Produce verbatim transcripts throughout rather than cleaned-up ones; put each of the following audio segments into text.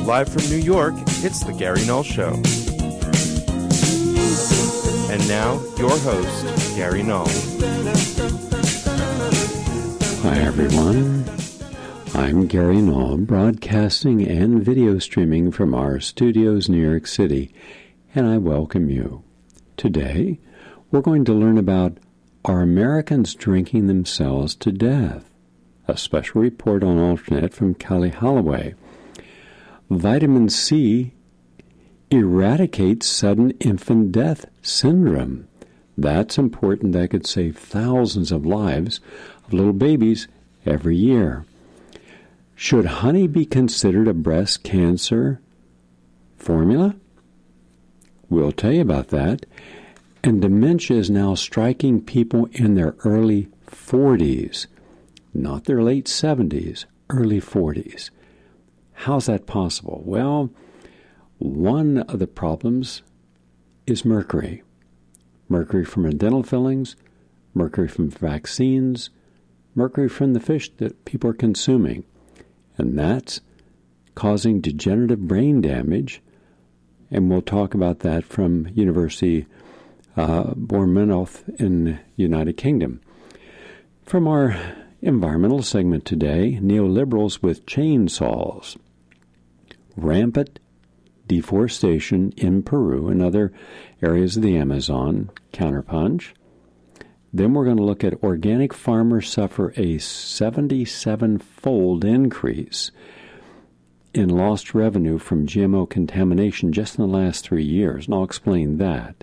Live from New York, it's The Gary Null Show. And now, your host, Gary Null. Hi, everyone. I'm Gary Null, broadcasting and video streaming from our studios in New York City, and I welcome you. Today, we're going to learn about, are Americans drinking themselves to death? A special report on Alternate from Kelly Holloway. Vitamin C eradicates sudden infant death syndrome. That's important. That could save thousands of lives of little babies every year. Should honey be considered a breast cancer formula? We'll tell you about that. And dementia is now striking people in their early forties, not their late seventies, early forties. How's that possible? Well, one of the problems is mercury. Mercury from our dental fillings, mercury from vaccines, mercury from the fish that people are consuming. And that's causing degenerative brain damage. And we'll talk about that from University uh, Bournemouth in the United Kingdom. From our environmental segment today, neoliberals with chainsaws. Rampant deforestation in Peru and other areas of the Amazon, counterpunch. Then we're going to look at organic farmers suffer a seventy-seven-fold increase in lost revenue from G M O contamination just in the last three years, and I'll explain that.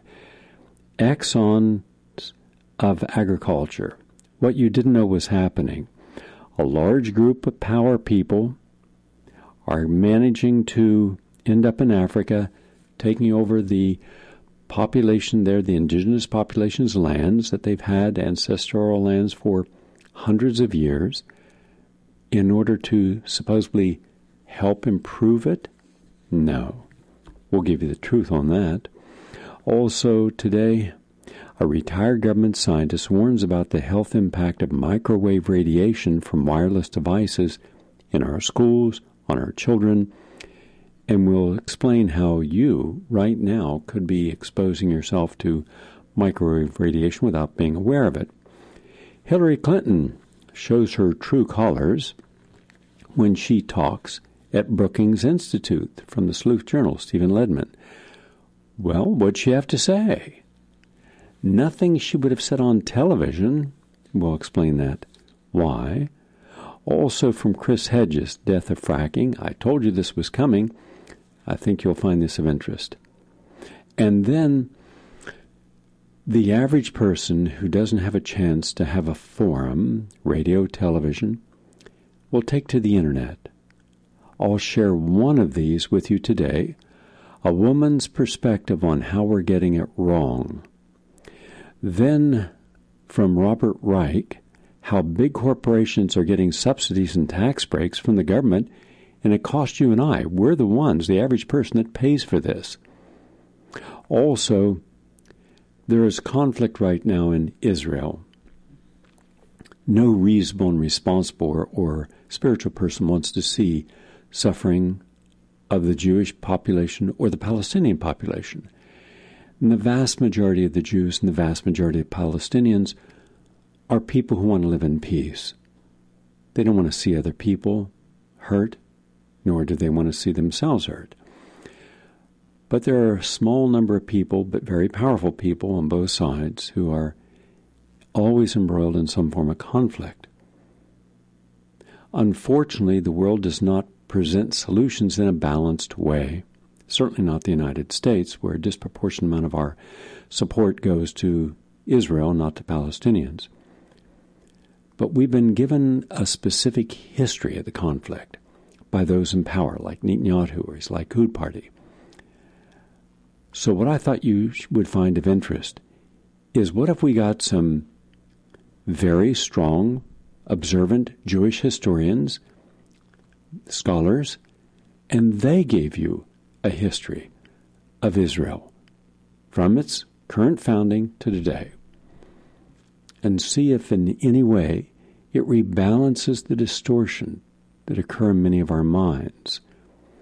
Exxon of agriculture. What you didn't know was happening. A large group of power people are managing to end up in Africa, taking over the population there, the indigenous population's lands that they've had, ancestral lands for hundreds of years, in order to supposedly help improve it? No. We'll give you the truth on that. Also today, a retired government scientist warns about the health impact of microwave radiation from wireless devices in our schools, on our children, and we'll explain how you, right now, could be exposing yourself to microwave radiation without being aware of it. Hillary Clinton shows her true colors when she talks at Brookings Institute from the Sleuth Journal, Stephen Ledman. Well, what'd she have to say? Nothing she would have said on television. We'll explain that. Why? Also from Chris Hedges, Death of Fracking. I told you this was coming. I think you'll find this of interest. And then the average person who doesn't have a chance to have a forum, radio, television, will take to the internet. I'll share one of these with you today, a woman's perspective on how we're getting it wrong. Then from Robert Reich, how big corporations are getting subsidies and tax breaks from the government, and it costs you and I. We're the ones, the average person, that pays for this. Also, there is conflict right now in Israel. No reasonable and responsible or, or spiritual person wants to see suffering of the Jewish population or the Palestinian population. And the vast majority of the Jews and the vast majority of Palestinians are people who want to live in peace. They don't want to see other people hurt, nor do they want to see themselves hurt. But there are a small number of people, but very powerful people on both sides, who are always embroiled in some form of conflict. Unfortunately, the world does not present solutions in a balanced way. Certainly not the United States, where a disproportionate amount of our support goes to Israel, not to Palestinians. But we've been given a specific history of the conflict by those in power, like Netanyahu or his Likud party. So what I thought you would find of interest is, what if we got some very strong, observant Jewish historians, scholars, and they gave you a history of Israel from its current founding to today, and see if in any way it rebalances the distortion that occur in many of our minds.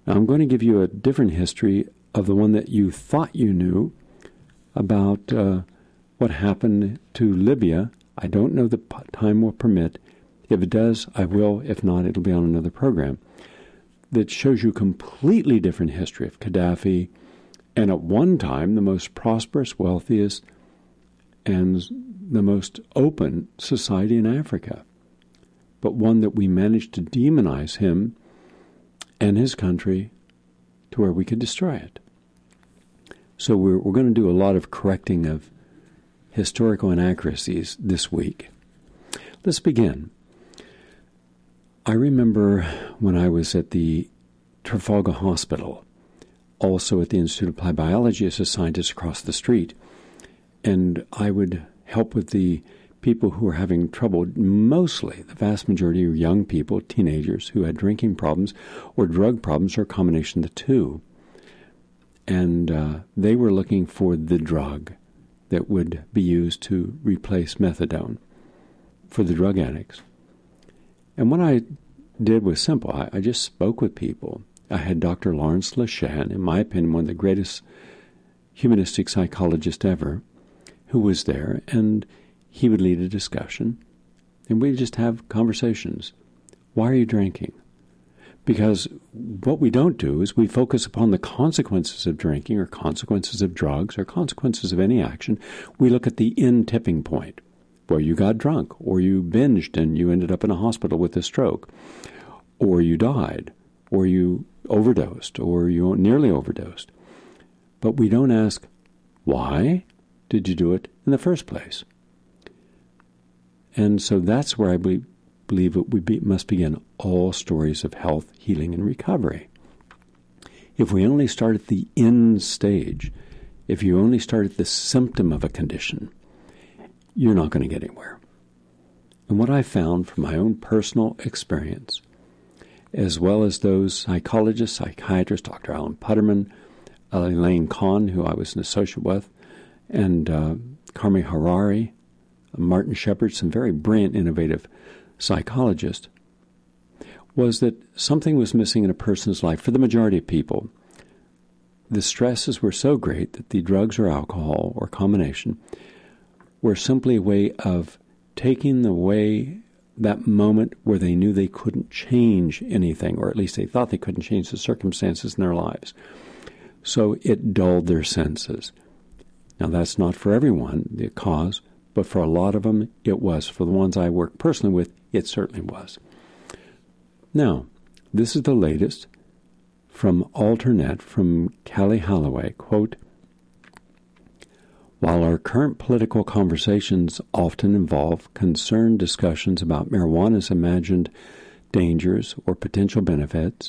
Now, I'm going to give you a different history of the one that you thought you knew about uh, what happened to Libya. I don't know the p- time will permit. If it does, I will. If not, it'll be on another program. That shows you a completely different history of Gaddafi, and at one time the most prosperous, wealthiest, and the most open society in Africa, but one that we managed to demonize him and his country to where we could destroy it. So we're, we're going to do a lot of correcting of historical inaccuracies this week. Let's begin. I remember when I was at the Trafalgar Hospital, also at the Institute of Applied Biology as a scientist across the street, and I would help with the people who were having trouble. Mostly, the vast majority were young people, teenagers, who had drinking problems or drug problems or a combination of the two. And uh, they were looking for the drug that would be used to replace methadone for the drug addicts. And what I did was simple. I, I just spoke with people. I had Doctor Lawrence Lashan, in my opinion, one of the greatest humanistic psychologists ever, who was there, and he would lead a discussion, and we'd just have conversations. Why are you drinking? Because what we don't do is we focus upon the consequences of drinking or consequences of drugs or consequences of any action. We look at the end tipping point, where you got drunk, or you binged and you ended up in a hospital with a stroke, or you died, or you overdosed, or you nearly overdosed. But we don't ask, why did you do it in the first place? And so that's where I be, believe that we be, must begin all stories of health, healing, and recovery. If we only start at the end stage, if you only start at the symptom of a condition, you're not going to get anywhere. And what I found from my own personal experience, as well as those psychologists, psychiatrists, Doctor Alan Putterman, Elaine Kahn, who I was an associate with, and uh, Carmi Harari, Martin Shepard, some very brilliant, innovative psychologists, was that something was missing in a person's life. For the majority of people, the stresses were so great that the drugs or alcohol or combination were simply a way of taking away that moment where they knew they couldn't change anything, or at least they thought they couldn't change the circumstances in their lives. So it dulled their senses. Now, that's not for everyone, the cause, but for a lot of them, it was. For the ones I work personally with, it certainly was. Now, this is the latest from Alternet, from Callie Holloway. Quote, while our current political conversations often involve concerned discussions about marijuana's imagined dangers or potential benefits,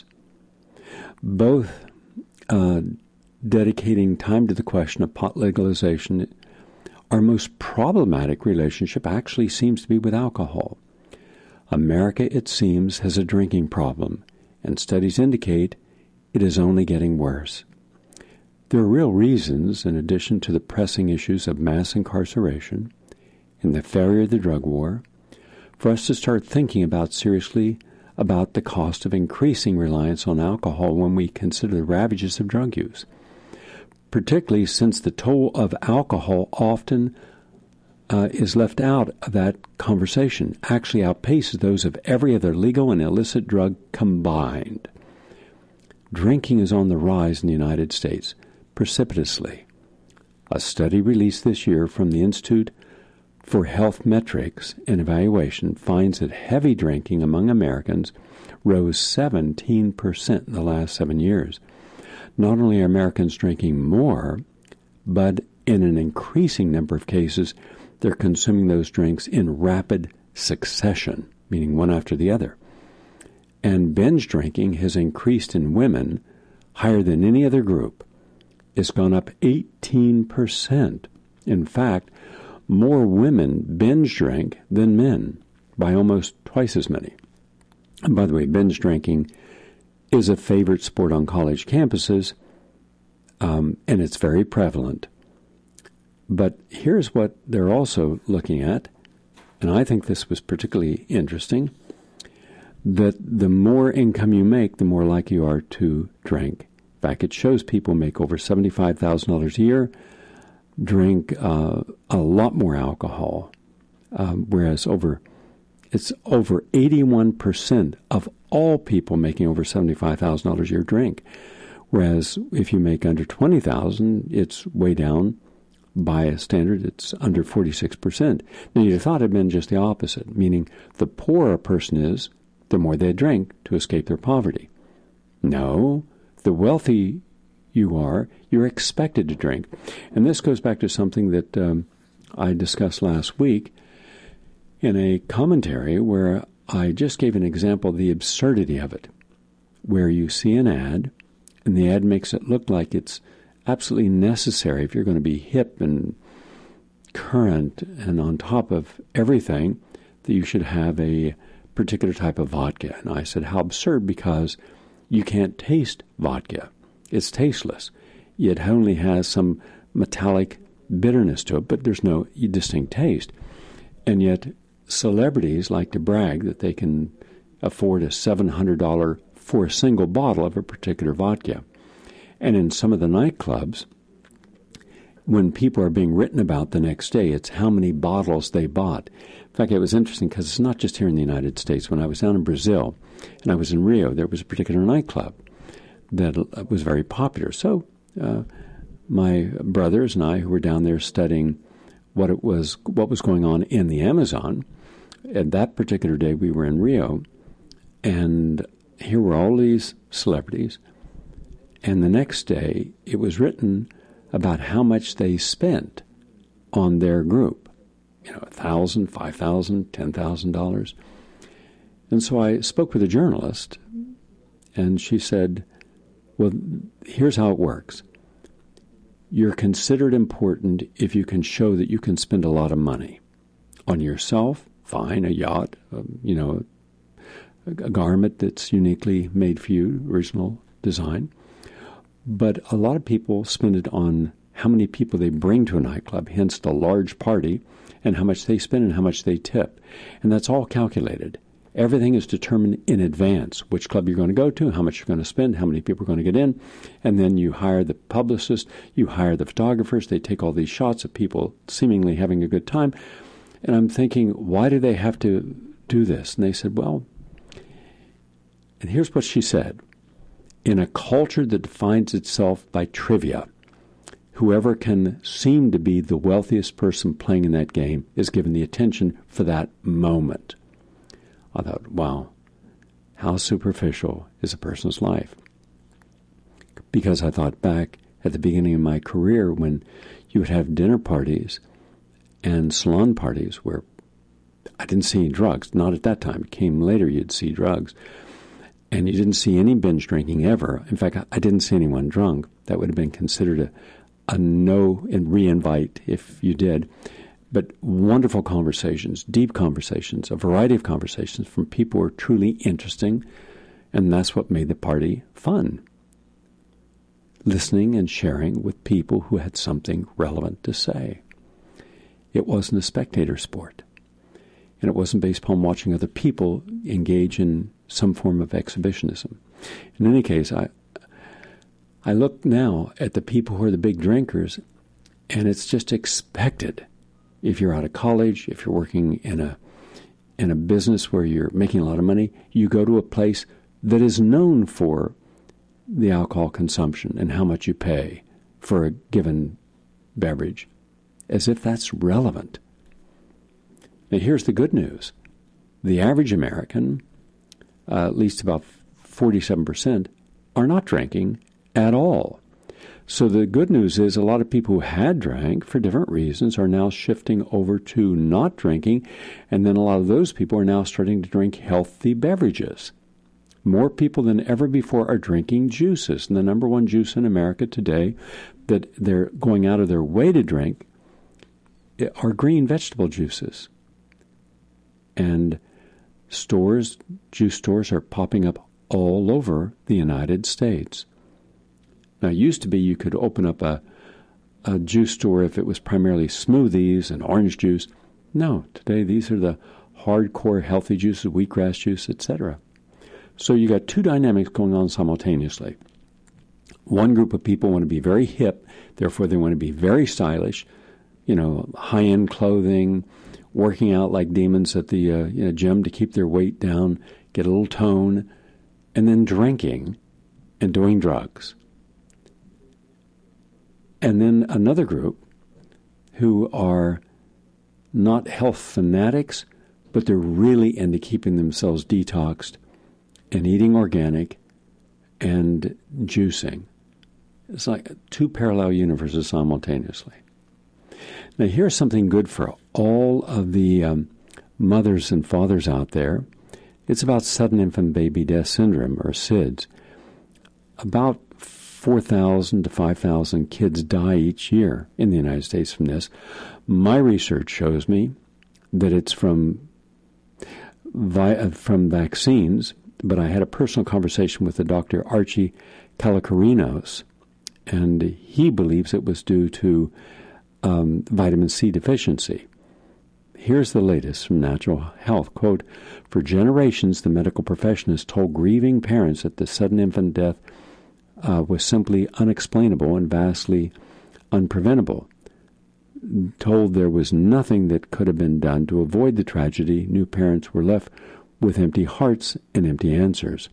both uh, dedicating time to the question of pot legalization, our most problematic relationship actually seems to be with alcohol. America, it seems, has a drinking problem, and studies indicate it is only getting worse. There are real reasons, in addition to the pressing issues of mass incarceration and the failure of the drug war, for us to start thinking about seriously about the cost of increasing reliance on alcohol when we consider the ravages of drug use, particularly since the toll of alcohol often uh, is left out of that conversation, actually outpaces those of every other legal and illicit drug combined. Drinking is on the rise in the United States, precipitously. A study released this year from the Institute for Health Metrics and Evaluation finds that heavy drinking among Americans rose seventeen percent in the last seven years. Not only are Americans drinking more, but in an increasing number of cases, they're consuming those drinks in rapid succession, meaning one after the other. And binge drinking has increased in women higher than any other group. It's gone up eighteen percent. In fact, more women binge drink than men, by almost twice as many. And by the way, binge drinking is a favorite sport on college campuses, um, and it's very prevalent. But here's what they're also looking at, and I think this was particularly interesting. that the more income you make, the more likely you are to drink. In fact, it shows people make over seventy-five thousand dollars a year drink uh, a lot more alcohol, um, whereas over it's over eighty-one percent of all people making over seventy-five thousand dollars a year drink. Whereas if you make under twenty thousand dollars, it's way down. By a standard, it's under forty-six percent. Now, you'd have thought it had been just the opposite, meaning the poorer a person is, the more they drink to escape their poverty. No, the wealthy you are, you're expected to drink. And this goes back to something that um, I discussed last week in a commentary where I just gave an example of the absurdity of it, where you see an ad, and the ad makes it look like it's absolutely necessary if you're going to be hip and current and on top of everything that you should have a particular type of vodka. And I said, how absurd, because you can't taste vodka. It's tasteless. It only has some metallic bitterness to it, but there's no distinct taste. And yet celebrities like to brag that they can afford a seven hundred dollars for a single bottle of a particular vodka. And in some of the nightclubs, when people are being written about the next day, it's how many bottles they bought. In fact, it was interesting because it's not just here in the United States. When I was down in Brazil and I was in Rio, there was a particular nightclub that was very popular. So uh, my brothers and I, who were down there studying what it was, what was going on in the Amazon, and that particular day we were in Rio, and here were all these celebrities. And the next day, it was written about how much they spent on their group. You know, a thousand, five thousand, ten thousand dollars. And so I spoke with a journalist, and she said, well, here's how it works. You're considered important if you can show that you can spend a lot of money on yourself. Fine, a yacht, um, you know, a, a garment that's uniquely made for you, original design. But a lot of people spend it on how many people they bring to a nightclub, hence the large party, and how much they spend and how much they tip. And that's all calculated. Everything is determined in advance, which club you're going to go to, how much you're going to spend, how many people are going to get in. And then you hire the publicist, you hire the photographers, they take all these shots of people seemingly having a good time. And I'm thinking, why do they have to do this? And they said, well, and here's what she said. In a culture that defines itself by trivia, whoever can seem to be the wealthiest person playing in that game is given the attention for that moment. I thought, wow, how superficial is a person's life? Because I thought back at the beginning of my career when you would have dinner parties and salon parties where I didn't see any drugs. Not at that time. It came later you'd see drugs. And you didn't see any binge drinking ever. In fact, I didn't see anyone drunk. That would have been considered a, a no and re-invite if you did. But wonderful conversations, deep conversations, a variety of conversations from people who are truly interesting, and that's what made the party fun. Listening and sharing with people who had something relevant to say. It wasn't a spectator sport. And it wasn't based upon watching other people engage in some form of exhibitionism. In any case, I I look now at the people who are the big drinkers, and it's just expected. If you're out of college, if you're working in a in a business where you're making a lot of money, you go to a place that is known for the alcohol consumption and how much you pay for a given beverage, as if that's relevant. Now, here's the good news. The average American, uh, at least about forty-seven percent, are not drinking at all. So the good news is a lot of people who had drank for different reasons are now shifting over to not drinking, and then a lot of those people are now starting to drink healthy beverages. More people than ever before are drinking juices, and the number one juice in America today that they're going out of their way to drink are green vegetable juices. And stores, juice stores are popping up all over the United States. Now, it used to be you could open up a, a juice store if it was primarily smoothies and orange juice. No, today these are the hardcore healthy juices, wheatgrass juice, et cetera. So you got two dynamics going on simultaneously. One group of people want to be very hip, therefore they want to be very stylish, you know, high-end clothing, working out like demons at the uh, you know, gym to keep their weight down, get a little tone, and then drinking and doing drugs. And then another group who are not health fanatics, but they're really into keeping themselves detoxed and eating organic and juicing. It's like two parallel universes simultaneously. Now, here's something good for all of the um, mothers and fathers out there. It's about sudden infant baby death syndrome, or SIDS. About four thousand to five thousand kids die each year in the United States from this. My research shows me that it's from vi- from vaccines, but I had a personal conversation with the Doctor Archie Kalakarinos, and he believes it was due to um, vitamin C deficiency. Here's the latest from Natural Health. Quote, for generations, the medical profession has told grieving parents that the sudden infant death uh, was simply unexplainable and vastly unpreventable. Told there was nothing that could have been done to avoid the tragedy, new parents were left with empty hearts and empty answers.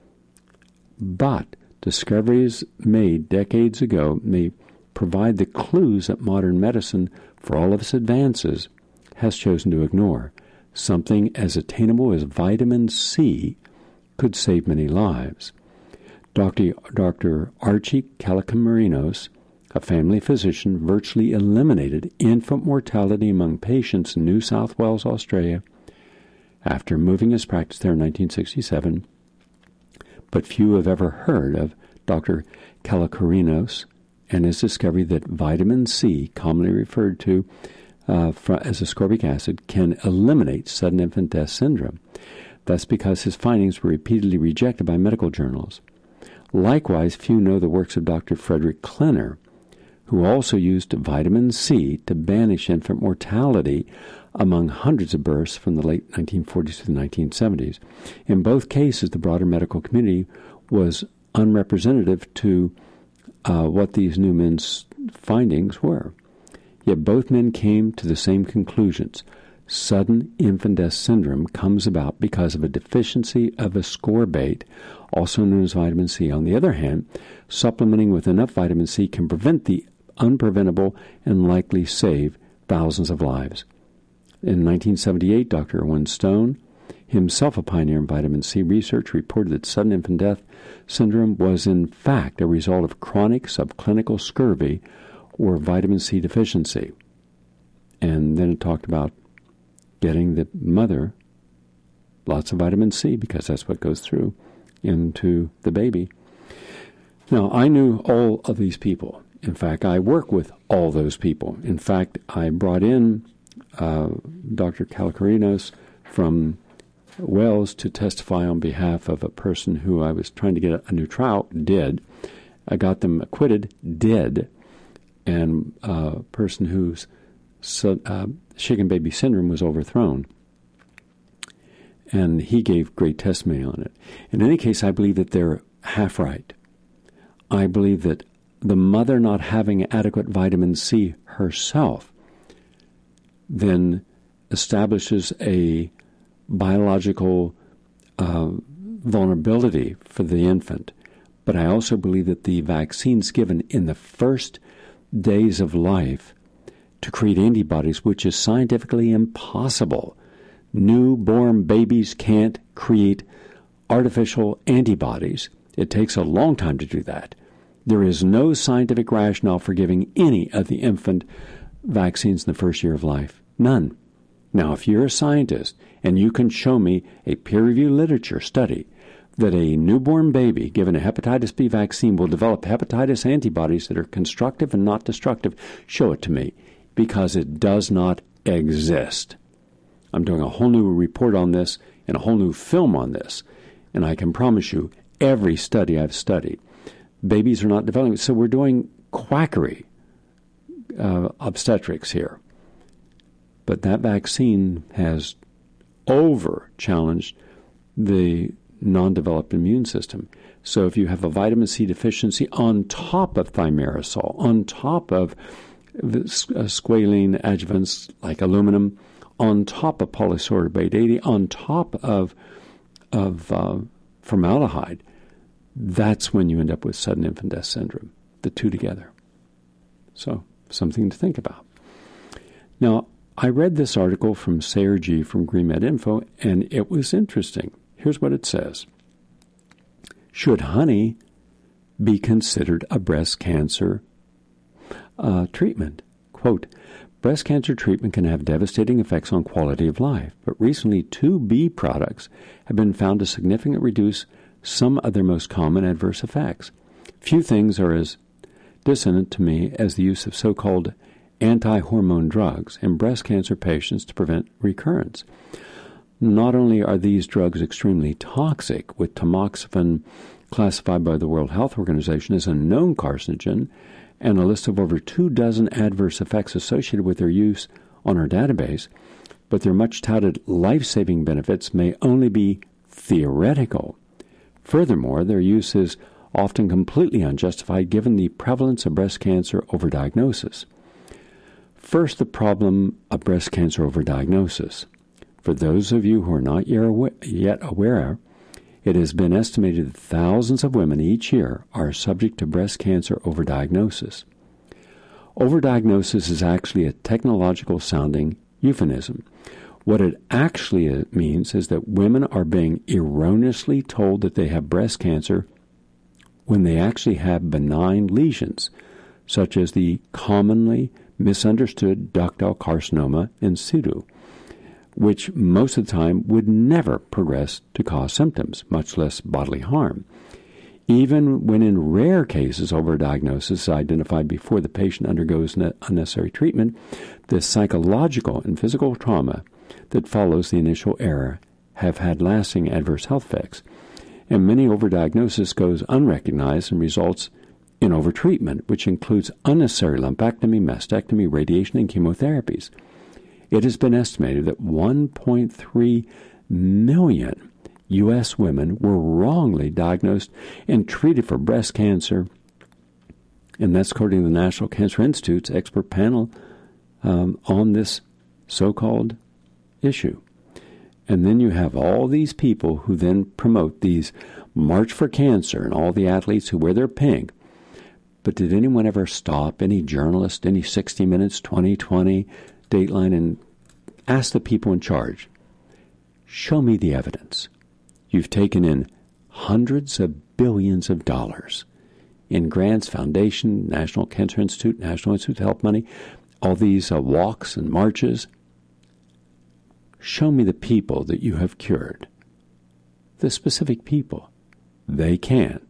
But discoveries made decades ago may provide the clues that modern medicine, for all of its advances, has chosen to ignore. Something as attainable as vitamin C could save many lives. Doctor Doctor Archie Kalakarinos, a family physician, virtually eliminated infant mortality among patients in New South Wales, Australia, after moving his practice there in nineteen sixty-seven. But few have ever heard of Doctor Kalakarinos and his discovery that vitamin C, commonly referred to uh, as ascorbic acid, can eliminate sudden infant death syndrome. That's because his findings were repeatedly rejected by medical journals. Likewise, few know the works of Doctor Frederick Klenner, who also used vitamin C to banish infant mortality among hundreds of births from the late nineteen forties to the nineteen seventies. In both cases, the broader medical community was unrepresentative to uh, what these new men's findings were. Yet both men came to the same conclusions. Sudden infant death syndrome comes about because of a deficiency of ascorbate, also known as vitamin C. On the other hand, supplementing with enough vitamin C can prevent the unpreventable and likely save thousands of lives. In nineteen seventy-eight, Doctor Erwin Stone, himself a pioneer in vitamin C research, reported that sudden infant death syndrome was in fact a result of chronic subclinical scurvy or vitamin C deficiency. And then it talked about getting the mother lots of vitamin C, because that's what goes through into the baby. Now, I knew all of these people. In fact, I work with all those people. In fact, I brought in uh, Doctor Kalakarinos from Wales to testify on behalf of a person who I was trying to get a, a new trial, did. I got them acquitted, did. And a uh, person whose so, uh, shaken baby syndrome was overthrown. And he gave great testimony on it. In any case, I believe that they're half right. I believe that the mother not having adequate vitamin C herself then establishes a biological uh, vulnerability for the infant. But I also believe that the vaccines given in the first days of life to create antibodies, which is scientifically impossible. Newborn babies can't create artificial antibodies. It takes a long time to do that. There is no scientific rationale for giving any of the infant vaccines in the first year of life. None. Now, if you're a scientist and you can show me a peer-reviewed literature study that a newborn baby given a hepatitis B vaccine will develop hepatitis antibodies that are constructive and not destructive, show it to me, because it does not exist. I'm doing a whole new report on this and a whole new film on this, and I can promise you every study I've studied, babies are not developing. So we're doing quackery uh, obstetrics here. But that vaccine has over-challenged the non-developed immune system. So if you have a vitamin C deficiency on top of thimerosal, on top of squalene adjuvants like aluminum, on top of polysorbate eighty, on top of of uh, formaldehyde, that's when you end up with sudden infant death syndrome, the two together. So, something to think about. Now, I read this article from Sayer G. from GreenMed Info, and it was interesting. Here's what it says. Should honey be considered a breast cancer uh, treatment? Quote, breast cancer treatment can have devastating effects on quality of life, but recently two bee products have been found to significantly reduce some of their most common adverse effects. Few things are as dissonant to me as the use of so-called anti-hormone drugs in breast cancer patients to prevent recurrence. Not only are these drugs extremely toxic, with tamoxifen classified by the World Health Organization as a known carcinogen, and a list of over two dozen adverse effects associated with their use on our database, but their much-touted life-saving benefits may only be theoretical. Furthermore, their use is often completely unjustified given the prevalence of breast cancer overdiagnosis. First, the problem of breast cancer overdiagnosis. For those of you who are not yet aware, it has been estimated that thousands of women each year are subject to breast cancer overdiagnosis. Overdiagnosis is actually a technological-sounding euphemism. What it actually means is that women are being erroneously told that they have breast cancer when they actually have benign lesions, such as the commonly misunderstood ductal carcinoma in situ, which most of the time would never progress to cause symptoms, much less bodily harm. Even when in rare cases overdiagnosis is identified before the patient undergoes unnecessary treatment, the psychological and physical trauma that follows the initial error have had lasting adverse health effects. And many overdiagnosis goes unrecognized and results in overtreatment, which includes unnecessary lumpectomy, mastectomy, radiation, and chemotherapies. It has been estimated that one point three million U S women were wrongly diagnosed and treated for breast cancer, and that's according to the National Cancer Institute's expert panel um, on this so-called issue. And then you have all these people who then promote these March for Cancer and all the athletes who wear their pink. But did anyone ever stop, any journalist, any sixty minutes, twenty twenty, Dateline, and ask the people in charge, show me the evidence. You've taken in hundreds of billions of dollars in grants, foundation, National Cancer Institute, National Institute of Health money, all these uh, walks and marches. Show me the people that you have cured. The specific people. They can't.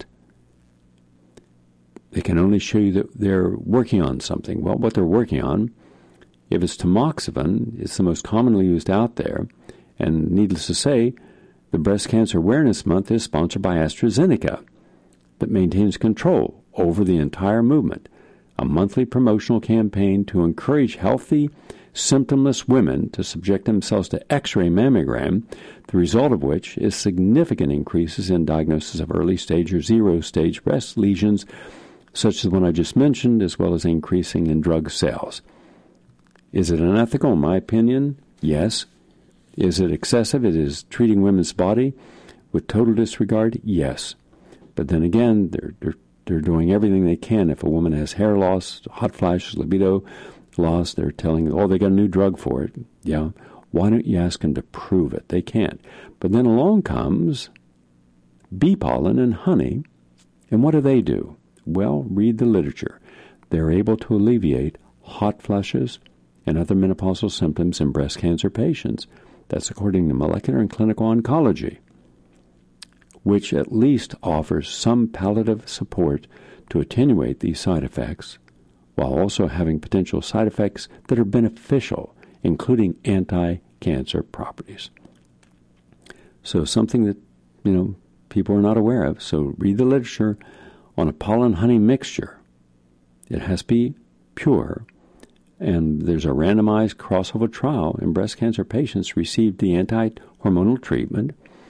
They can only show you that they're working on something. Well, what they're working on, if it's tamoxifen, it's the most commonly used out there. And needless to say, the Breast Cancer Awareness Month is sponsored by AstraZeneca that maintains control over the entire movement, a monthly promotional campaign to encourage healthy, symptomless women to subject themselves to X-ray mammogram, the result of which is significant increases in diagnosis of early-stage or zero-stage breast lesions, such as the one I just mentioned, as well as increasing in drug sales. Is it unethical? In my opinion, yes. Is it excessive? It is treating women's body with total disregard? Yes. But then again, they're, they're, they're doing everything they can. If a woman has hair loss, hot flashes, libido loss, they're telling, oh, they got a new drug for it. Yeah. Why don't you ask them to prove it? They can't. But then along comes bee pollen and honey, and what do they do? Well, read the literature. They're able to alleviate hot flushes and other menopausal symptoms in breast cancer patients. That's according to Molecular and Clinical Oncology, which at least offers some palliative support to attenuate these side effects, while also having potential side effects that are beneficial, including anti-cancer properties. So something that, you know, people are not aware of. So read the literature on a pollen-honey mixture. It has to be pure. And there's a randomized crossover trial in breast cancer patients who received the anti-hormonal treatment,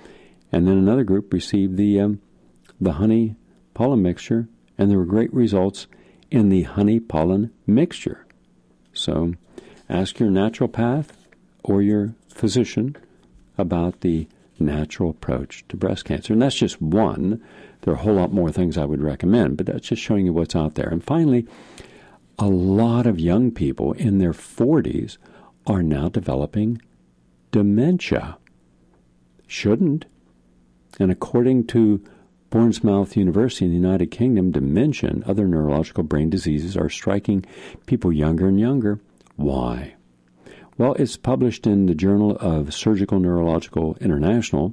And then another group received the um, the honey pollen mixture, and there were great results in the honey pollen mixture. So ask your naturopath or your physician about the natural approach to breast cancer. And that's just one. There are a whole lot more things I would recommend, but that's just showing you what's out there. And finally, a lot of young people in their forties are now developing dementia. Shouldn't. And according to Bournemouth University in the United Kingdom, dementia and other neurological brain diseases are striking people younger and younger. Why? Well, it's published in the Journal of Surgical Neurological International,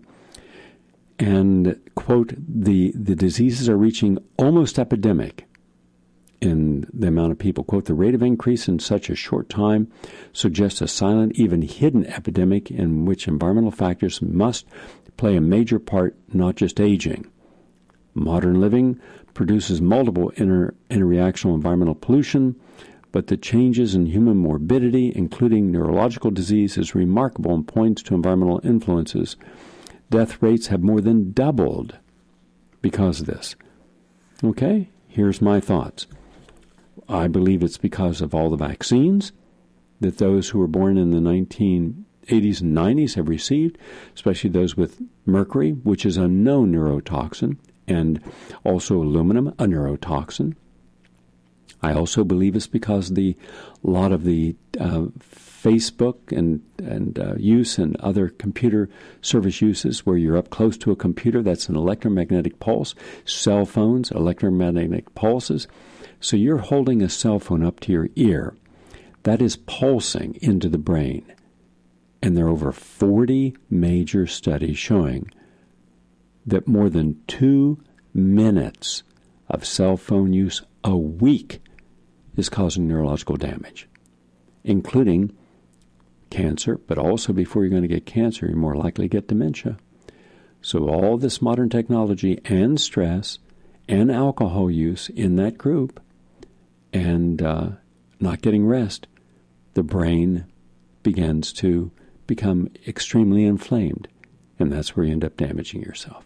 and, quote, the, the diseases are reaching almost epidemic in the amount of people. Quote, the rate of increase in such a short time suggests a silent, even hidden epidemic in which environmental factors must play a major part, not just aging. Modern living produces multiple inter- interreactional environmental pollution, but the changes in human morbidity, including neurological disease, is remarkable and points to environmental influences. Death rates have more than doubled because of this. Okay, here's my thoughts. I believe it's because of all the vaccines that those who were born in the nineteen eighties and nineties have received, especially those with mercury, which is a known neurotoxin, and also aluminum, a neurotoxin. I also believe it's because the a lot of the uh, Facebook and and uh, use and other computer service uses where you're up close to a computer, that's an electromagnetic pulse. Cell phones, electromagnetic pulses. So you're holding a cell phone up to your ear. That is pulsing into the brain. And there are over forty major studies showing that more than two minutes of cell phone use a week is causing neurological damage, including cancer, but also before you're going to get cancer, you're more likely to get dementia. So all this modern technology and stress and alcohol use in that group and uh, not getting rest, the brain begins to become extremely inflamed, and that's where you end up damaging yourself.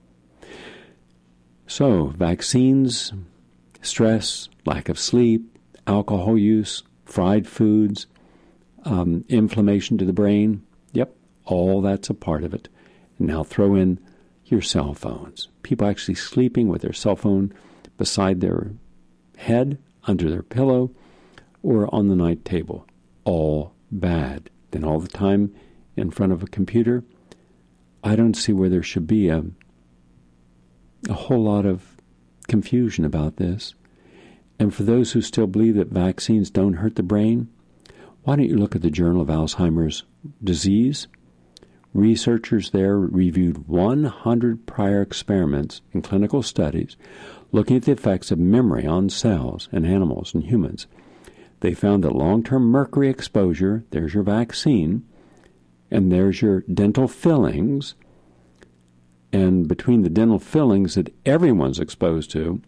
So vaccines, stress, lack of sleep, alcohol use, fried foods, um, inflammation to the brain, yep, all that's a part of it. And now throw in your cell phones. People actually sleeping with their cell phone beside their head, under their pillow, or on the night table. All bad. Then all the time in front of a computer, I don't see where there should be a, a whole lot of confusion about this. And for those who still believe that vaccines don't hurt the brain, why don't you look at the Journal of Alzheimer's Disease? Researchers there reviewed one hundred prior experiments in clinical studies looking at the effects of memory on cells and animals and humans. They found that long-term mercury exposure, there's your vaccine, and there's your dental fillings, and between the dental fillings that everyone's exposed to,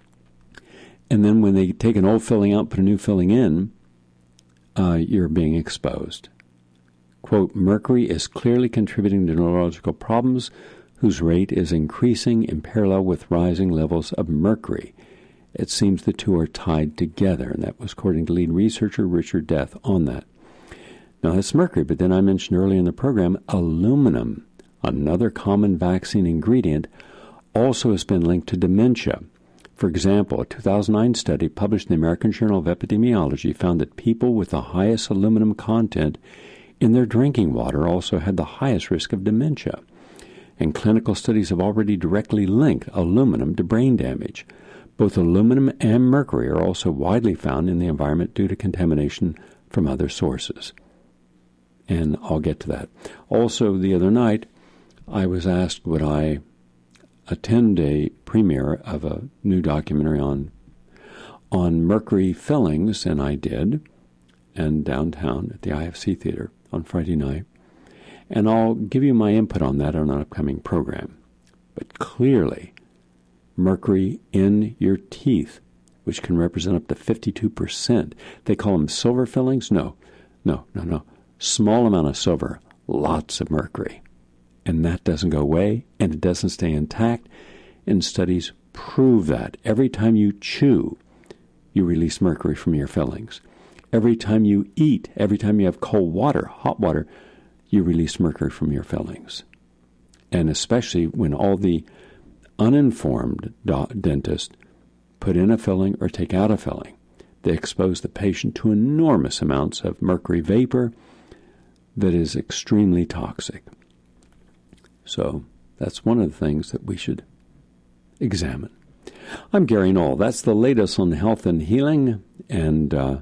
and then when they take an old filling out, put a new filling in, uh, you're being exposed. Quote, mercury is clearly contributing to neurological problems whose rate is increasing in parallel with rising levels of mercury. It seems the two are tied together, and that was according to lead researcher Richard Death on that. Now, that's mercury, but then I mentioned earlier in the program, aluminum, another common vaccine ingredient, also has been linked to dementia. For example, a two thousand nine study published in the American Journal of Epidemiology found that people with the highest aluminum content in their drinking water also had the highest risk of dementia. And clinical studies have already directly linked aluminum to brain damage. Both aluminum and mercury are also widely found in the environment due to contamination from other sources. And I'll get to that. Also, the other night, I was asked would I attend a premiere of a new documentary on on mercury fillings, and I did, and downtown at the I F C Theater on Friday night. And I'll give you my input on that on an upcoming program. But clearly, mercury in your teeth, which can represent up to fifty-two percent. They call them silver fillings? No, no, no, no. Small amount of silver, lots of mercury. And that doesn't go away, and it doesn't stay intact. And studies prove that. Every time you chew, you release mercury from your fillings. Every time you eat, every time you have cold water, hot water, you release mercury from your fillings. And especially when all the uninformed do- dentists put in a filling or take out a filling, they expose the patient to enormous amounts of mercury vapor that is extremely toxic. So that's one of the things that we should examine. I'm Gary Knoll. That's the latest on health and healing. And uh,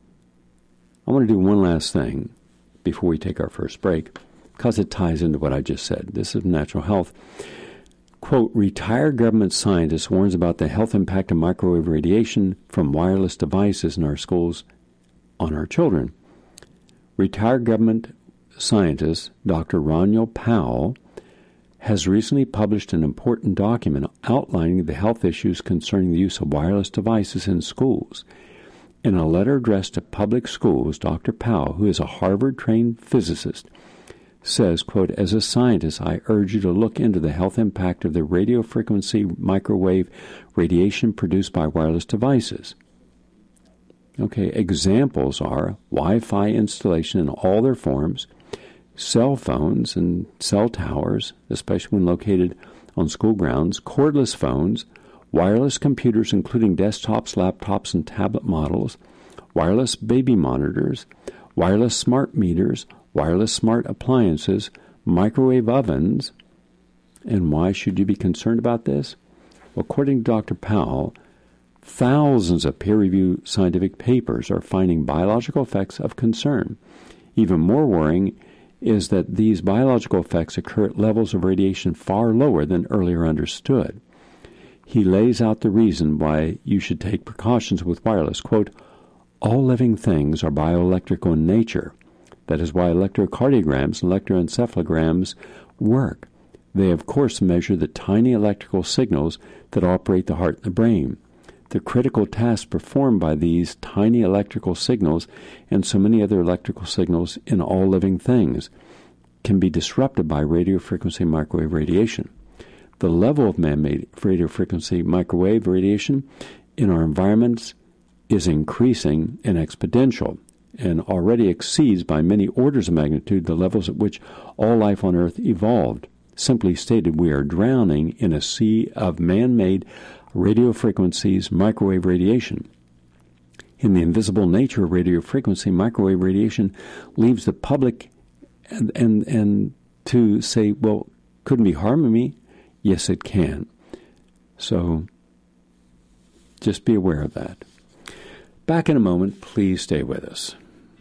I want to do one last thing before we take our first break, because it ties into what I just said. This is natural health. Quote, retired government scientist warns about the health impact of microwave radiation from wireless devices in our schools on our children. Retired government scientist Doctor Ronald Powell has recently published an important document outlining the health issues concerning the use of wireless devices in schools. In a letter addressed to public schools, Doctor Powell, who is a Harvard-trained physicist, says, quote, as a scientist, I urge you to look into the health impact of the radio frequency microwave radiation produced by wireless devices. Okay, examples are Wi-Fi installation in all their forms, cell phones and cell towers, especially when located on school grounds, cordless phones, wireless computers including desktops, laptops, and tablet models, wireless baby monitors, wireless smart meters, wireless smart appliances, microwave ovens. And why should you be concerned about this? Well, according to Doctor Powell, thousands of peer-reviewed scientific papers are finding biological effects of concern. Even more worrying is that these biological effects occur at levels of radiation far lower than earlier understood. He lays out the reason why you should take precautions with wireless. Quote, all living things are bioelectrical in nature. That is why electrocardiograms and electroencephalograms work. They, of course, measure the tiny electrical signals that operate the heart and the brain. The critical tasks performed by these tiny electrical signals and so many other electrical signals in all living things can be disrupted by radiofrequency microwave radiation. The level of man-made radiofrequency microwave radiation in our environments is increasing and exponential, and already exceeds by many orders of magnitude the levels at which all life on Earth evolved. Simply stated, we are drowning in a sea of man-made radio frequencies, microwave radiation. In the invisible nature of radio frequency, microwave radiation leaves the public and, and, and to say, well, couldn't be harming me. Yes, it can. So just be aware of that. Back in a moment. Please stay with us.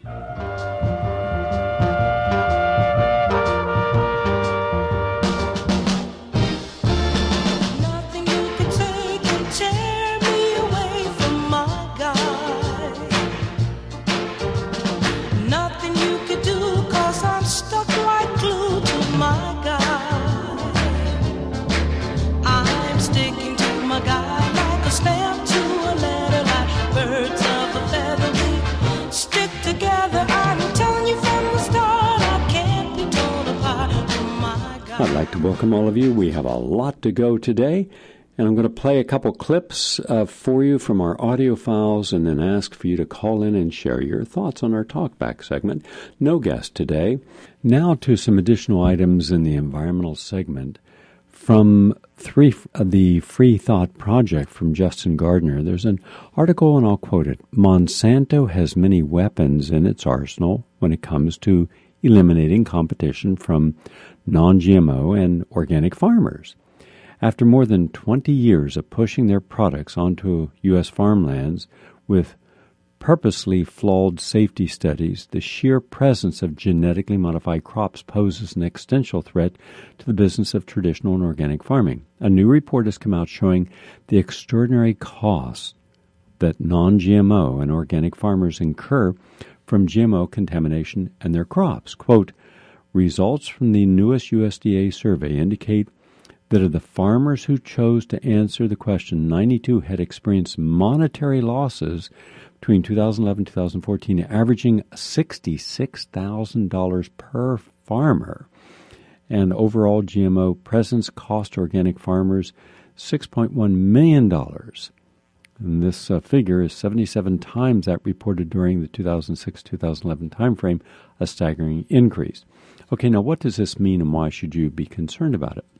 I'd like to welcome all of you. We have a lot to go today, and I'm going to play a couple clips uh, for you from our audio files and then ask for you to call in and share your thoughts on our talkback segment. No guest today. Now to some additional items in the environmental segment. From three, uh, the Free Thought Project from Justin Gardner, there's an article, and I'll quote it. Monsanto has many weapons in its arsenal when it comes to eliminating competition from non-G M O and organic farmers. After more than twenty years of pushing their products onto U S farmlands with purposely flawed safety studies, the sheer presence of genetically modified crops poses an existential threat to the business of traditional and organic farming. A new report has come out showing the extraordinary costs that non-G M O and organic farmers incur from G M O contamination and their crops. Quote, results from the newest U S D A survey indicate that of the farmers who chose to answer the question, ninety-two had experienced monetary losses between two thousand eleven and two thousand fourteen, averaging sixty-six thousand dollars per farmer. And overall G M O presence cost organic farmers six point one million dollars. And this uh, figure is seventy-seven times that reported during the two thousand six to two thousand eleven timeframe, a staggering increase. Okay, now what does this mean and why should you be concerned about it?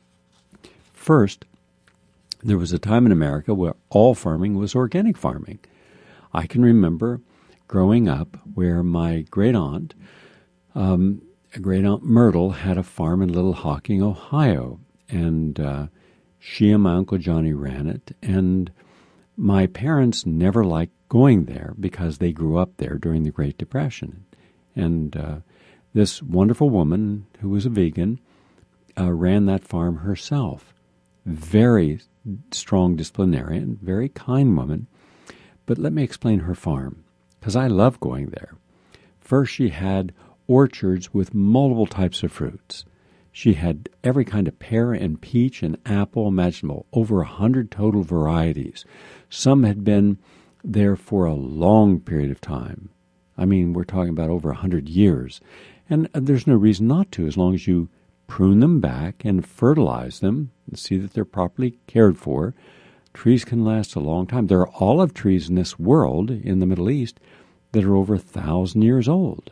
First, there was a time in America where all farming was organic farming. I can remember growing up where my great-aunt, um, great-aunt Myrtle, had a farm in Little Hocking, Ohio, and uh, she and my Uncle Johnny ran it, and my parents never liked going there because they grew up there during the Great Depression. And uh, this wonderful woman, who was a vegan, uh, ran that farm herself. Very strong disciplinarian, very kind woman. But let me explain her farm, because I love going there. First, she had orchards with multiple types of fruits. She had every kind of pear and peach and apple imaginable, over a hundred total varieties. Some had been there for a long period of time. I mean, we're talking about over a hundred years. And there's no reason not to, as long as you prune them back and fertilize them and see that they're properly cared for. Trees can last a long time. There are olive trees in this world, in the Middle East, that are over a thousand years old.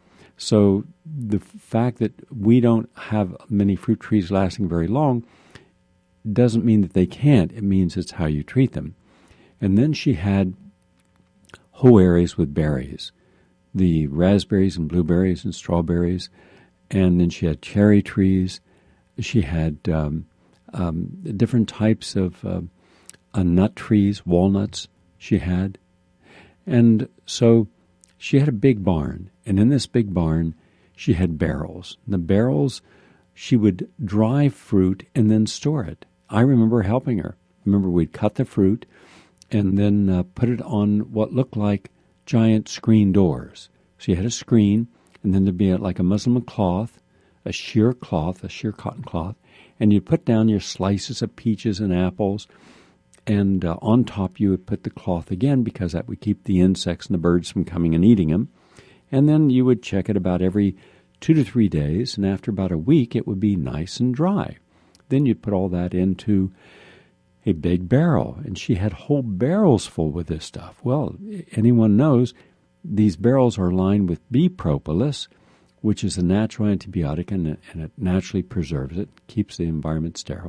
So the fact that we don't have many fruit trees lasting very long doesn't mean that they can't. It means it's how you treat them. And then she had whole areas with berries, the raspberries and blueberries and strawberries, and then she had cherry trees. She had um, um, different types of uh, uh, nut trees, walnuts she had. And so she had a big barn, and in this big barn, she had barrels. The barrels, she would dry fruit and then store it. I remember helping her. I remember we'd cut the fruit and then uh, put it on what looked like giant screen doors. So you had a screen, and then there'd be a, like a muslin cloth, a sheer cloth, a sheer cotton cloth, and you'd put down your slices of peaches and apples, and uh, on top you would put the cloth again because that would keep the insects and the birds from coming and eating them. And then you would check it about every two to three days, and after about a week it would be nice and dry. Then you'd put all that into a big barrel, and she had whole barrels full with this stuff. Well, anyone knows these barrels are lined with bee propolis, which is a natural antibiotic, and, and it naturally preserves it, keeps the environment sterile.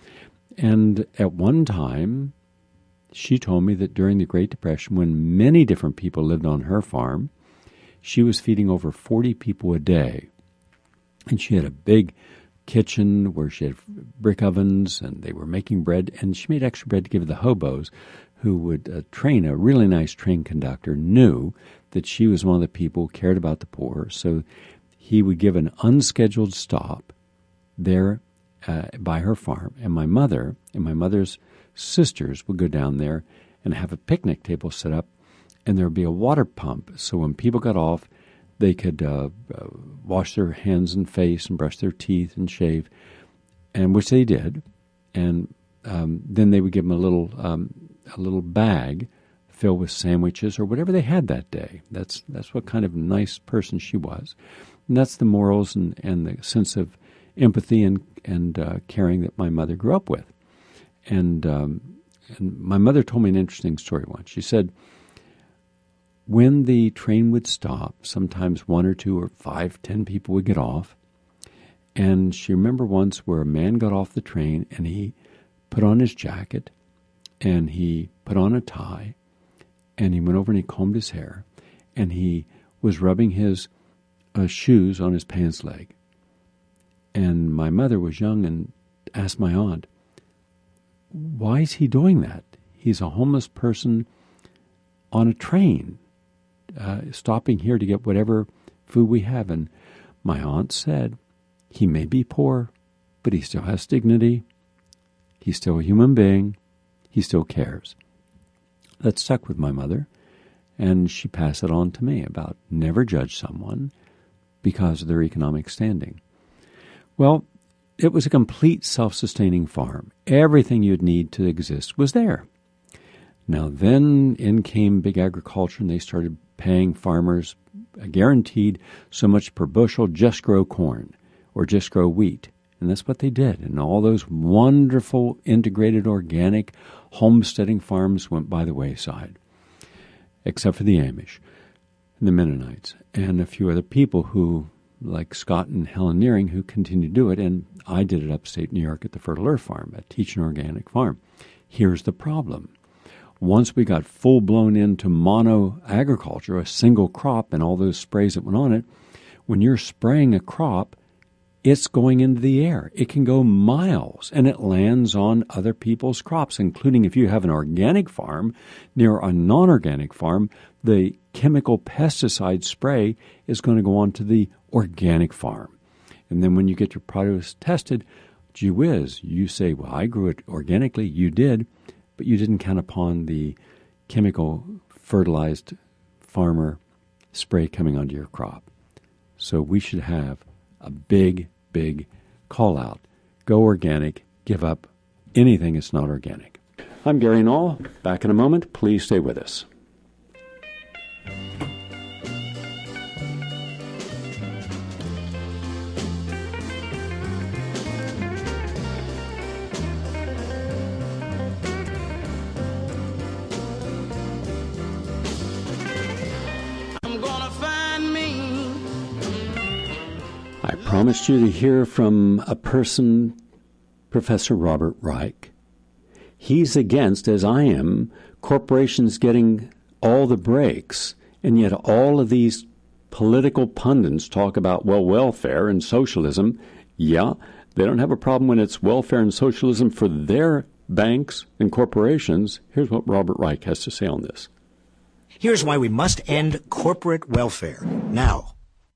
And at one time, she told me that during the Great Depression, when many different people lived on her farm, she was feeding over forty people a day. And she had a big kitchen where she had brick ovens, and they were making bread, and she made extra bread to give the hobos, who would uh, train. A really nice train conductor knew that she was one of the people who cared about the poor, so he would give an unscheduled stop there uh, by her farm, and my mother and my mother's sisters would go down there and have a picnic table set up, and there would be a water pump, so when people got off, they could uh, uh, wash their hands and face and brush their teeth and shave, and which they did, and um, then they would give them a little um, a little bag filled with sandwiches or whatever they had that day. That's that's what kind of nice person she was, and that's the morals and, and the sense of empathy and and uh, caring that my mother grew up with. And um, and my mother told me an interesting story once. She said, when the train would stop, sometimes one or two or five, ten people would get off. And she remembered once where a man got off the train and he put on his jacket and he put on a tie and he went over and he combed his hair and he was rubbing his uh, shoes on his pants leg. And my mother was young and asked my aunt, why is he doing that? He's a homeless person on a train. Uh, stopping here to get whatever food we have. And my aunt said, he may be poor, but he still has dignity. He's still a human being. He still cares. That stuck with my mother, and she passed it on to me about never judge someone because of their economic standing. Well, it was a complete self-sustaining farm. Everything you'd need to exist was there. Now then in came big agriculture, and they started paying farmers guaranteed so much per bushel, just grow corn or just grow wheat. And that's what they did. And all those wonderful integrated organic homesteading farms went by the wayside, except for the Amish, the Mennonites, and a few other people who, like Scott and Helen Nearing, who continue to do it. And I did it upstate New York at the Fertile Earth Farm, at Teach an Organic Farm. Here's the problem. Once we got full-blown into mono agriculture, a single crop and all those sprays that went on it, when you're spraying a crop, it's going into the air. It can go miles, and it lands on other people's crops, including if you have an organic farm near a non-organic farm, the chemical pesticide spray is going to go onto the organic farm. And then when you get your produce tested, gee whiz, you say, well, I grew it organically. You did, but you didn't count upon the chemical fertilized farmer spray coming onto your crop. So we should have a big, big call out. Go organic. Give up anything that's not organic. I'm Gary Null. Back in a moment. Please stay with us. I promised you to hear from a person, Professor Robert Reich. He's against, as I am, corporations getting all the breaks, and yet all of these political pundits talk about, well, welfare and socialism. Yeah, they don't have a problem when it's welfare and socialism for their banks and corporations. Here's what Robert Reich has to say on this. Here's why we must end corporate welfare now.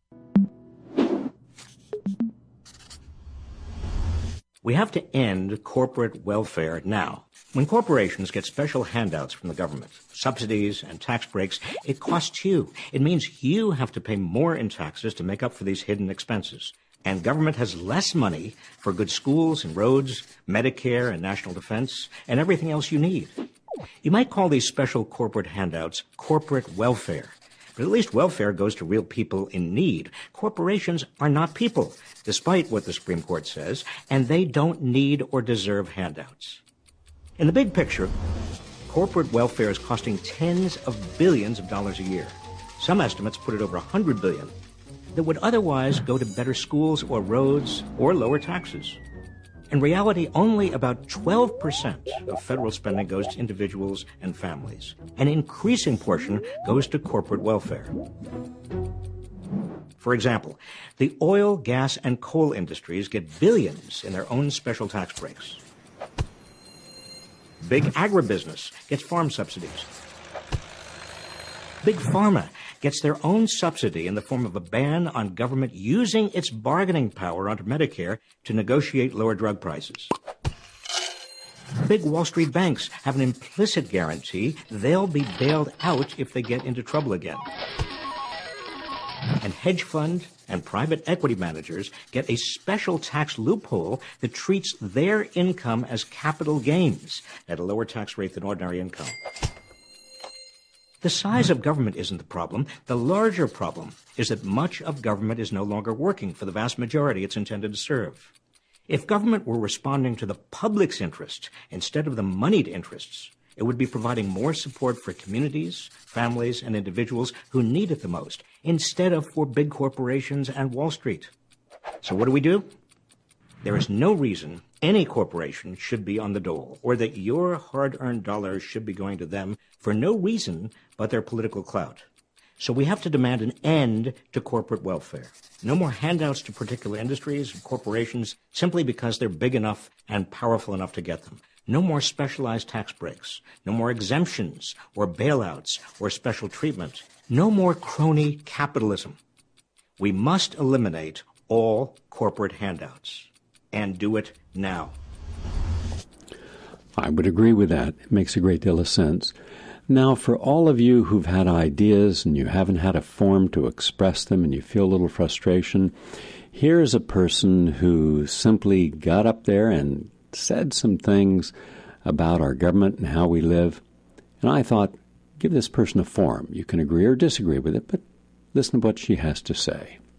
We have to end corporate welfare now. When corporations get special handouts from the government, subsidies and tax breaks, it costs you. It means you have to pay more in taxes to make up for these hidden expenses. And government has less money for good schools and roads, Medicare and national defense, and everything else you need. You might call these special corporate handouts corporate welfare. But at least welfare goes to real people in need. Corporations are not people, despite what the Supreme Court says, and they don't need or deserve handouts. In the big picture, corporate welfare is costing tens of billions of dollars a year. Some estimates put it over one hundred billion dollars that would otherwise go to better schools or roads or lower taxes. In reality, only about twelve percent of federal spending goes to individuals and families. An increasing portion goes to corporate welfare. For example, the oil, gas, and coal industries get billions in their own special tax breaks. Big agribusiness gets farm subsidies. Big Pharma gets their own subsidy in the form of a ban on government using its bargaining power under Medicare to negotiate lower drug prices. Big Wall Street banks have an implicit guarantee they'll be bailed out if they get into trouble again. And hedge fund and private equity managers get a special tax loophole that treats their income as capital gains at a lower tax rate than ordinary income. The size of government isn't the problem. The larger problem is that much of government is no longer working for the vast majority it's intended to serve. If government were responding to the public's interest instead of the moneyed interests, it would be providing more support for communities, families, and individuals who need it the most, instead of for big corporations and Wall Street. So what do we do? There is no reason any corporation should be on the dole, or that your hard-earned dollars should be going to them for no reason but their political clout. So we have to demand an end to corporate welfare. No more handouts to particular industries and corporations simply because they're big enough and powerful enough to get them. No more specialized tax breaks. No more exemptions or bailouts or special treatment. No more crony capitalism. We must eliminate all corporate handouts. And do it now. I would agree with that. It makes a great deal of sense. Now, for all of you who've had ideas and you haven't had a forum to express them and you feel a little frustration, here's a person who simply got up there and said some things about our government and how we live. And I thought, give this person a forum. You can agree or disagree with it, but listen to what she has to say.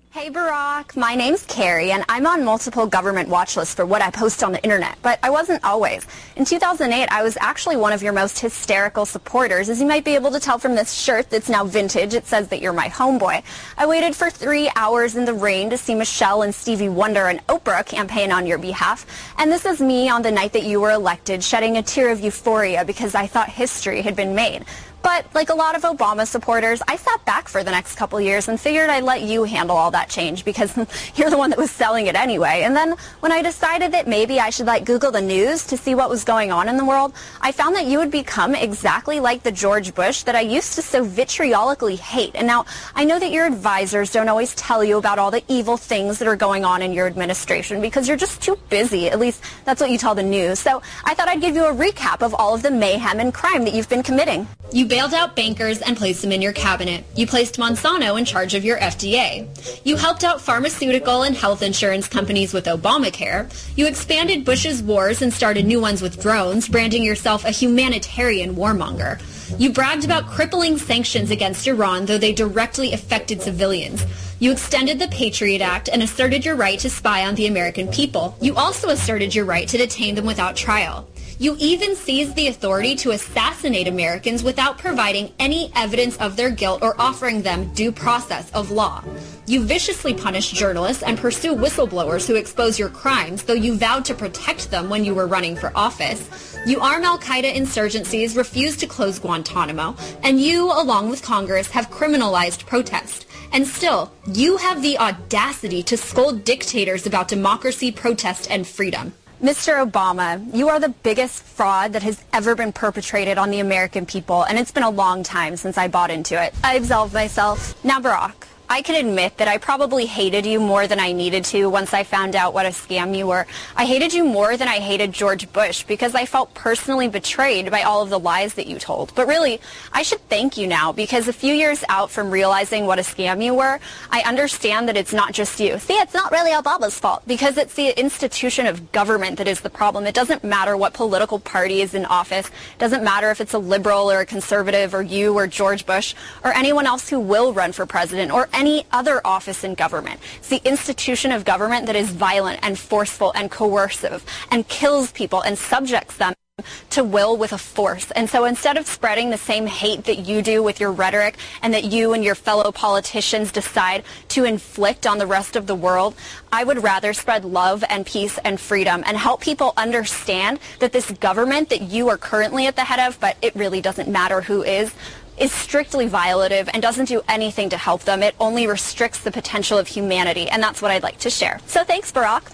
Hey Barack, my name's Carrie, and I'm on multiple government watch lists for what I post on the internet, but I wasn't always. In two thousand eight, I was actually one of your most hysterical supporters. As you might be able to tell from this shirt that's now vintage, it says that you're my homeboy. I waited for three hours in the rain to see Michelle and Stevie Wonder and Oprah campaign on your behalf, and this is me on the night that you were elected, shedding a tear of euphoria because I thought history had been made. But like a lot of Obama supporters, I sat back for the next couple years and figured I'd let you handle all that change because you're the one that was selling it anyway. And then when I decided that maybe I should like Google the news to see what was going on in the world, I found that you would become exactly like the George Bush that I used to so vitriolically hate. And now I know that your advisors don't always tell you about all the evil things that are going on in your administration because you're just too busy. At least that's what you tell the news. So I thought I'd give you a recap of all of the mayhem and crime that you've been committing. You bailed out bankers and placed them in your cabinet. You placed Monsanto in charge of your F D A. You helped out pharmaceutical and health insurance companies with Obamacare. You expanded Bush's wars and started new ones with drones, branding yourself a humanitarian warmonger. You bragged about crippling sanctions against Iran, though they directly affected civilians. You extended the Patriot Act and asserted your right to spy on the American people. You also asserted your right to detain them without trial. You even seized the authority to assassinate Americans without providing any evidence of their guilt or offering them due process of law. You viciously punish journalists and pursue whistleblowers who expose your crimes, though you vowed to protect them when you were running for office. You arm al-Qaeda insurgencies, refuse to close Guantanamo, and you, along with Congress, have criminalized protest. And still, you have the audacity to scold dictators about democracy, protest, and freedom. Mister Obama, you are the biggest fraud that has ever been perpetrated on the American people, and it's been a long time since I bought into it. I absolved myself. Now, Barack, I can admit that I probably hated you more than I needed to once I found out what a scam you were. I hated you more than I hated George Bush because I felt personally betrayed by all of the lies that you told. But really, I should thank you now because a few years out from realizing what a scam you were, I understand that it's not just you. See, it's not really Obama's fault because it's the institution of government that is the problem. It doesn't matter what political party is in office. It doesn't matter if it's a liberal or a conservative or you or George Bush or anyone else who will run for president or any other office in government. It's the institution of government that is violent and forceful and coercive and kills people and subjects them to will with a force. And so instead of spreading the same hate that you do with your rhetoric and that you and your fellow politicians decide to inflict on the rest of the world, I would rather spread love and peace and freedom and help people understand that this government that you are currently at the head of, but it really doesn't matter who is, is strictly violative and doesn't do anything to help them. It only restricts the potential of humanity, and that's what I'd like to share. So thanks, Barack.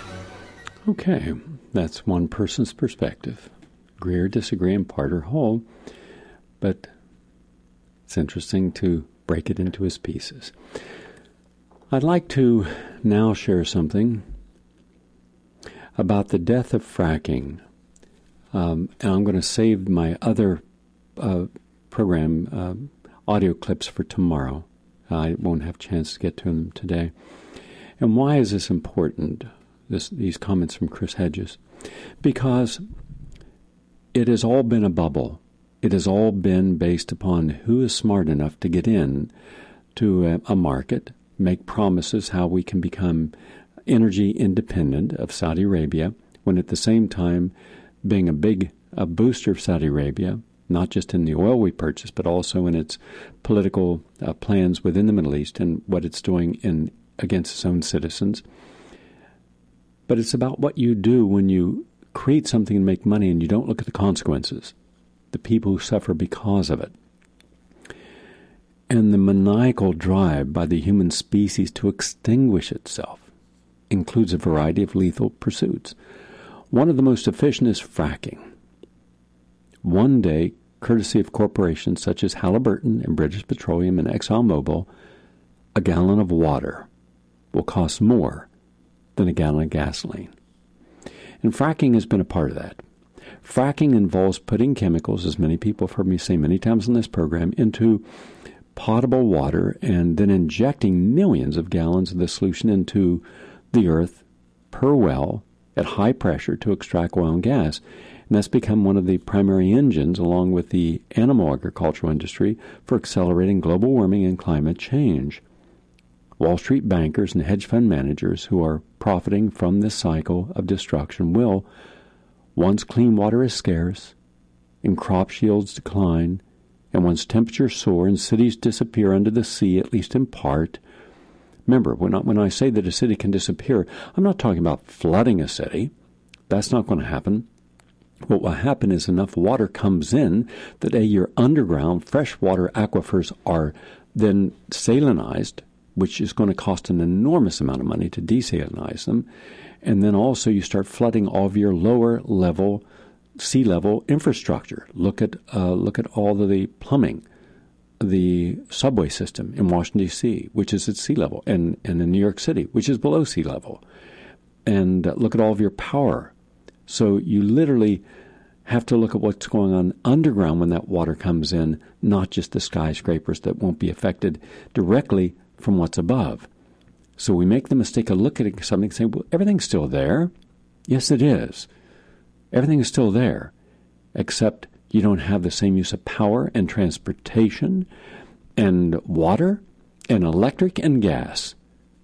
Okay, that's one person's perspective. Agree or disagree in part or whole, but it's interesting to break it into its pieces. I'd like to now share something about the death of fracking, um, and I'm going to save my other uh, program uh, audio clips for tomorrow. I won't have a chance to get to them today. And why is this important, this, these comments from Chris Hedges? Because it has all been a bubble. It has all been based upon who is smart enough to get in to a, a market, make promises how we can become energy independent of Saudi Arabia, when at the same time being a big a booster of Saudi Arabia, not just in the oil we purchase, but also in its political uh, plans within the Middle East and what it's doing in against its own citizens. But it's about what you do when you create something and make money and you don't look at the consequences, the people who suffer because of it. And the maniacal drive by the human species to extinguish itself includes a variety of lethal pursuits. One of the most efficient is fracking. One day, courtesy of corporations such as Halliburton and British Petroleum and ExxonMobil, a gallon of water will cost more than a gallon of gasoline. And fracking has been a part of that. Fracking involves putting chemicals, as many people have heard me say many times in this program, into potable water and then injecting millions of gallons of the solution into the earth per well at high pressure to extract oil and gas. And that's become one of the primary engines, along with the animal agricultural industry, for accelerating global warming and climate change. Wall Street bankers and hedge fund managers who are profiting from this cycle of destruction will, once clean water is scarce and crop yields decline, and once temperatures soar and cities disappear under the sea, at least in part. Remember, when I, when I say that a city can disappear, I'm not talking about flooding a city. That's not going to happen. What will happen is enough water comes in that A, your underground freshwater aquifers are then salinized, which is going to cost an enormous amount of money to desalinize them. And then also you start flooding all of your lower level, sea level infrastructure. Look at uh, look at all of the plumbing, the subway system in Washington, D C, which is at sea level, and, and in New York City, which is below sea level. And uh, look at all of your power. So you literally have to look at what's going on underground when that water comes in, not just the skyscrapers that won't be affected directly from what's above. So we make the mistake of looking at something and saying, well, everything's still there. Yes, it is. Everything is still there, except you don't have the same use of power and transportation and water and electric and gas.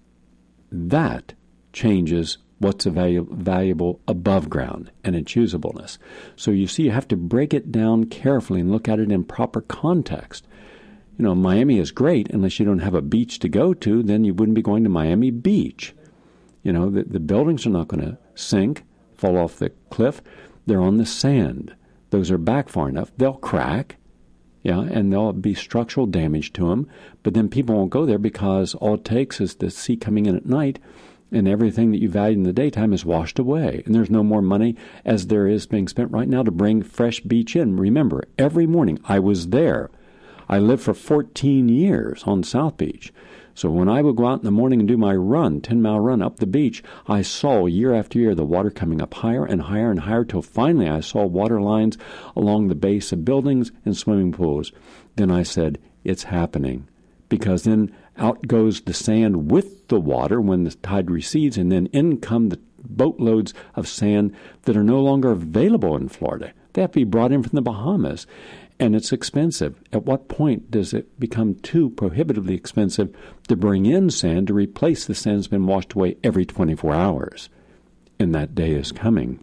That changes what's valu- valuable above ground and its usableness. So you see, you have to break it down carefully and look at it in proper context. You know, Miami is great unless you don't have a beach to go to, then you wouldn't be going to Miami Beach. You know, the, the buildings are not going to sink, fall off the cliff. They're on the sand. Those are back far enough. They'll crack, yeah, and there'll be structural damage to them. But then people won't go there because all it takes is the sea coming in at night, and everything that you value in the daytime is washed away. And there's no more money as there is being spent right now to bring fresh beach in. Remember, every morning I was there. I lived for fourteen years on South Beach. So when I would go out in the morning and do my run, ten-mile run up the beach, I saw year after year the water coming up higher and higher and higher till finally I saw water lines along the base of buildings and swimming pools. Then I said, it's happening. Because then out goes the sand with the water when the tide recedes, and then in come the boatloads of sand that are no longer available in Florida. They have to be brought in from the Bahamas. And it's expensive. At what point does it become too prohibitively expensive to bring in sand to replace the sand that's been washed away every twenty-four hours? And that day is coming.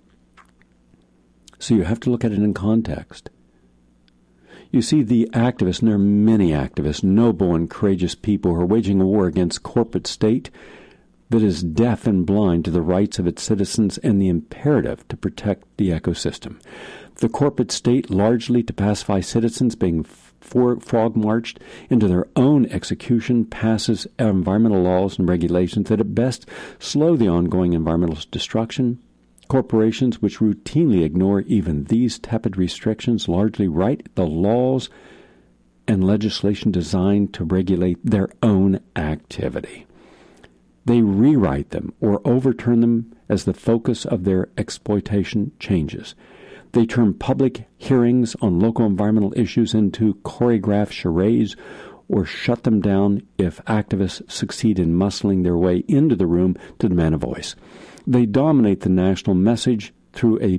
So you have to look at it in context. You see, the activists, and there are many activists, noble and courageous people who are waging a war against corporate state that is deaf and blind to the rights of its citizens and the imperative to protect the ecosystem. The corporate state, largely to pacify citizens being for, frog-marched into their own execution, passes environmental laws and regulations that at best slow the ongoing environmental destruction. Corporations which routinely ignore even these tepid restrictions largely write the laws and legislation designed to regulate their own activity. They rewrite them or overturn them as the focus of their exploitation changes. They turn public hearings on local environmental issues into choreographed charades or shut them down if activists succeed in muscling their way into the room to demand a voice. They dominate the national message through a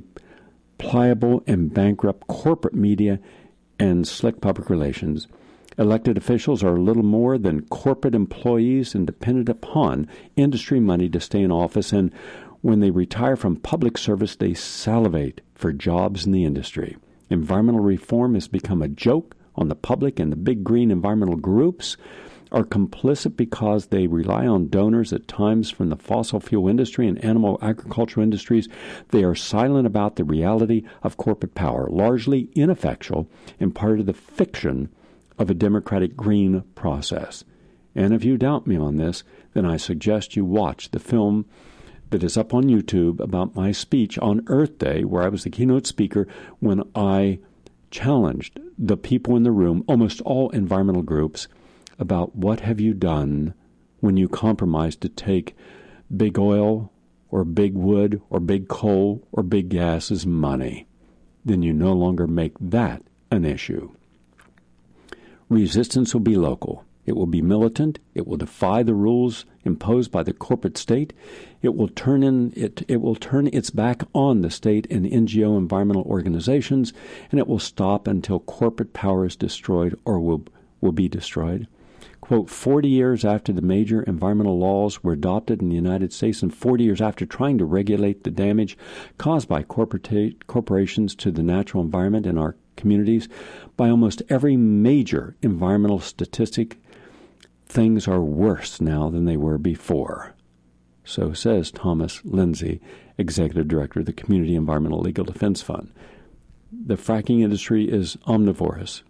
pliable and bankrupt corporate media and slick public relations. Elected officials are little more than corporate employees and dependent upon industry money to stay in office, and when they retire from public service, they salivate for jobs in the industry. Environmental reform has become a joke on the public, and the big green environmental groups are complicit because they rely on donors at times from the fossil fuel industry and animal agriculture industries. They are silent about the reality of corporate power, largely ineffectual and part of the fiction of a democratic green process. And if you doubt me on this, then I suggest you watch the film that is up on YouTube about my speech on Earth Day, where I was the keynote speaker when I challenged the people in the room, almost all environmental groups, about what have you done when you compromise to take big oil or big wood or big coal or big gas as money. Then you no longer make that an issue. Resistance will be local. It will be militant. It will defy the rules imposed by the corporate state. It will turn in it. It will turn its back on the state and N G O environmental organizations, and it will stop until corporate power is destroyed or will will be destroyed. Quote, forty years after the major environmental laws were adopted in the United States and forty years after trying to regulate the damage caused by corporate corporations to the natural environment in our communities, by almost every major environmental statistic, things are worse now than they were before. So says Thomas Lindsay, Executive Director of the Community Environmental Legal Defense Fund. The fracking industry is omnivorous.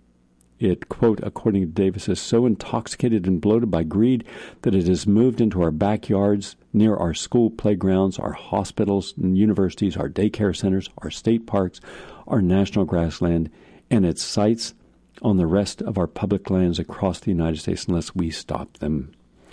It, quote, according to Davis, is so intoxicated and bloated by greed that it has moved into our backyards, near our school playgrounds, our hospitals and universities, our daycare centers, our state parks, our national grassland, and its sites on the rest of our public lands across the United States unless we stop them.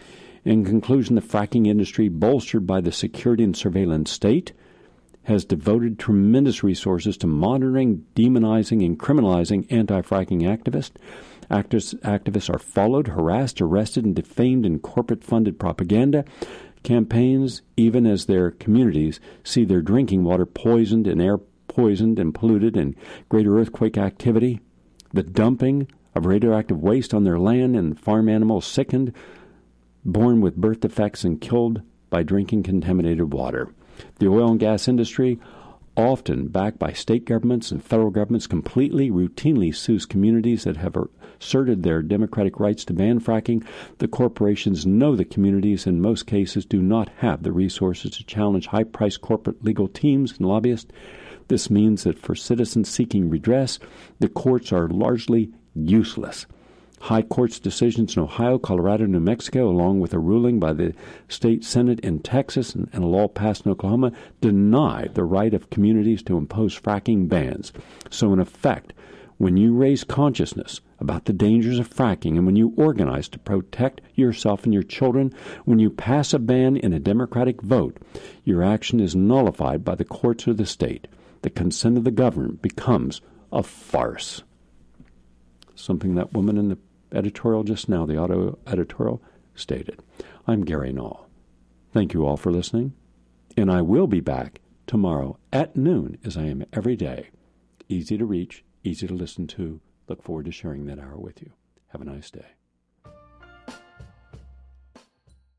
In conclusion, the fracking industry, bolstered by the security and surveillance state, has devoted tremendous resources to monitoring, demonizing, and criminalizing anti-fracking activists. Activists, activists are followed, harassed, arrested, and defamed in corporate-funded propaganda campaigns, even as their communities see their drinking water poisoned and air poisoned and polluted, and greater earthquake activity, the dumping of radioactive waste on their land, and farm animals sickened, born with birth defects, and killed by drinking contaminated water. The oil and gas industry, often backed by state governments and federal governments, completely, routinely sues communities that have asserted their democratic rights to ban fracking. The corporations know the communities, in most cases, do not have the resources to challenge high-priced corporate legal teams and lobbyists. This means that for citizens seeking redress, the courts are largely useless. High courts' decisions in Ohio, Colorado, and New Mexico, along with a ruling by the state Senate in Texas and, and a law passed in Oklahoma, deny the right of communities to impose fracking bans. So in effect, when you raise consciousness about the dangers of fracking and when you organize to protect yourself and your children, when you pass a ban in a democratic vote, your action is nullified by the courts or the state. The consent of the government becomes a farce. Something that woman in the editorial just now, the auto editorial, stated. I'm Gary Null. Thank you all for listening, and I will be back tomorrow at noon, as I am every day. Easy to reach, easy to listen to. Look forward to sharing that hour with you. Have a nice day.